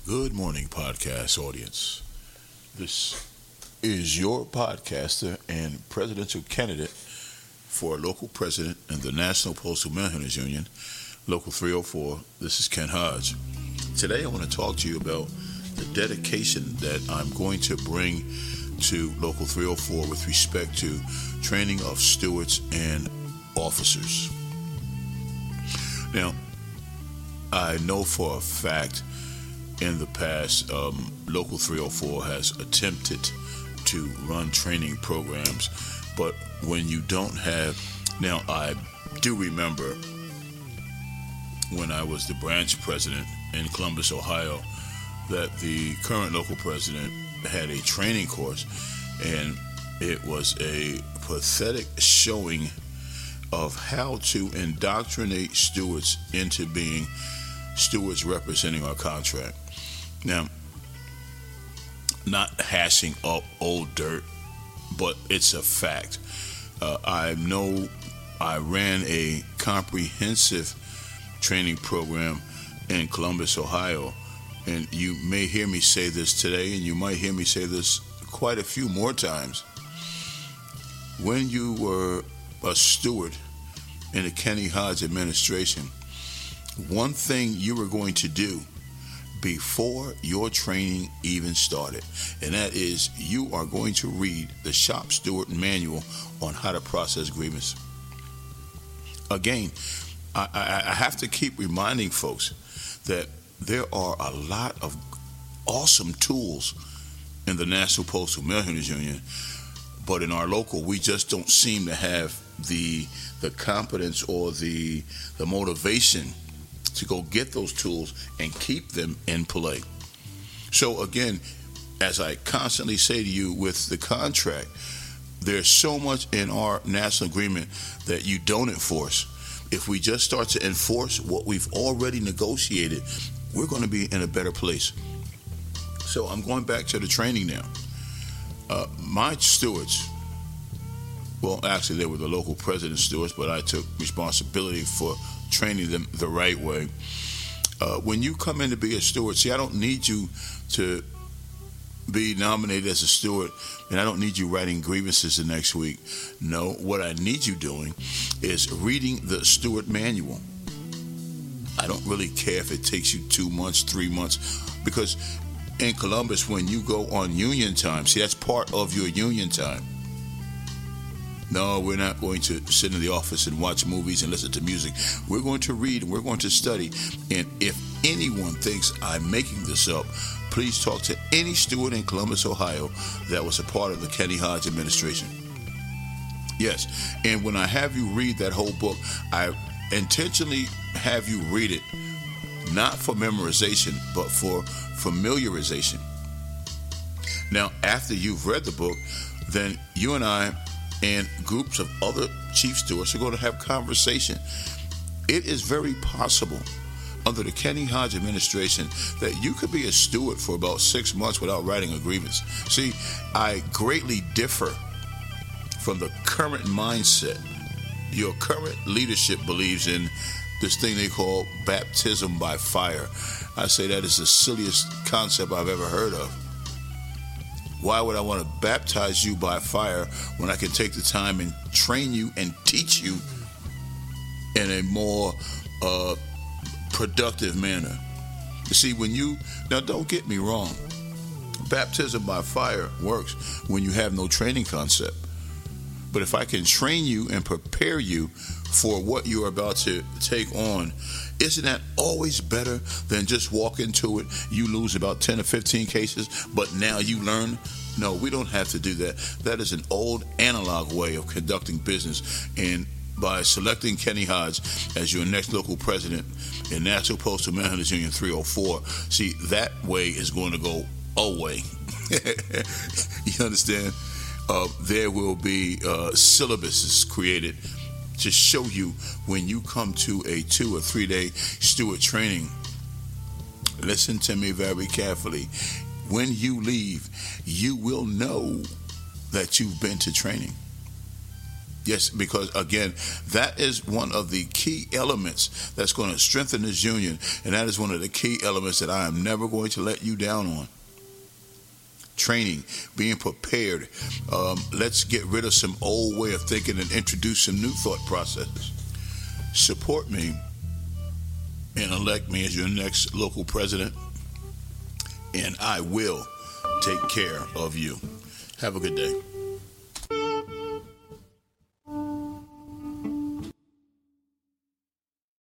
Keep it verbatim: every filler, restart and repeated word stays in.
Good morning, podcast audience. This is your podcaster and presidential candidate for local president in the National Postal Mail-Handlers Union, Local three oh four. This is Ken Hodge. Today I want to talk to you about the dedication that I'm going to bring to Local three oh four with respect to training of stewards and officers. Now, I know for a fact in the past, um, Local three oh four has attempted to run training programs, but when you don't have, now I do remember when I was the branch president in Columbus, Ohio, that the current local president had a training course, and it was a pathetic showing of how to indoctrinate stewards into being stewards representing our contract. Now, not hashing up old dirt, but it's a fact. Uh, I know I ran a comprehensive training program in Columbus, Ohio, and you may hear me say this today, and you might hear me say this quite a few more times. When you were a steward in the Kenny Hodge administration, one thing you were going to do before your training even started, and that is you are going to read the shop steward manual on how to process grievances. Again, I, I, I have to keep reminding folks that there are a lot of awesome tools in the National Postal Mail-Handlers Union, but in our local, we just don't seem to have the the competence or the the motivation to go get those tools and keep them in play. So again, as I constantly say to you with the contract, there's so much in our national agreement that you don't enforce. If we just start to enforce what we've already negotiated, we're going to be in a better place. So I'm going back to the training now. Uh, my stewards, well, actually they were the local president stewards, but I took responsibility for training them the right way. Uh, when you come in to be a steward, see, I don't need you to be nominated as a steward, and I don't need you writing grievances the next week. No, what I need you doing is reading the steward manual. I don't really care if it takes you two months, three months, because in Columbus, when you go on union time, see, that's part of your union time. No, we're not going to sit in the office and watch movies and listen to music. We're going to read and we're going to study. And if anyone thinks I'm making this up, please talk to any steward in Columbus, Ohio that was a part of the Kenny Hodge administration. Yes, and when I have you read that whole book, I intentionally have you read it, not for memorization, but for familiarization. Now, after you've read the book, then you and I and groups of other chief stewards are going to have conversation. It is very possible under the Kenny Hodge administration that you could be a steward for about six months without writing a grievance. See, I greatly differ from the current mindset. Your current leadership believes in this thing they call baptism by fire. I say that is the silliest concept I've ever heard of. Why would I want to baptize you by fire when I can take the time and train you and teach you in a more uh, productive manner? You see, when you, now don't get me wrong, baptism by fire works when you have no training concept. But if I can train you and prepare you for what you're about to take on, isn't that always better than just walk into it, you lose about ten or fifteen cases, but now you learn? No, we don't have to do that. That is an old analog way of conducting business. And by selecting Kenny Hodge as your next local president in National Postal Mail-Handlers Union three oh four, see, that way is going to go away. You understand? Uh, there will be uh, syllabuses created to show you when you come to a two or three day steward training. Listen to me very carefully. When you leave, you will know that you've been to training. Yes, because again, that is one of the key elements that's going to strengthen this union, and that is one of the key elements that I am never going to let you down on. Training, being prepared. Um, let's get rid of some old way of thinking and introduce some new thought processes. Support me and elect me as your next local president, and I will take care of you. Have a good day.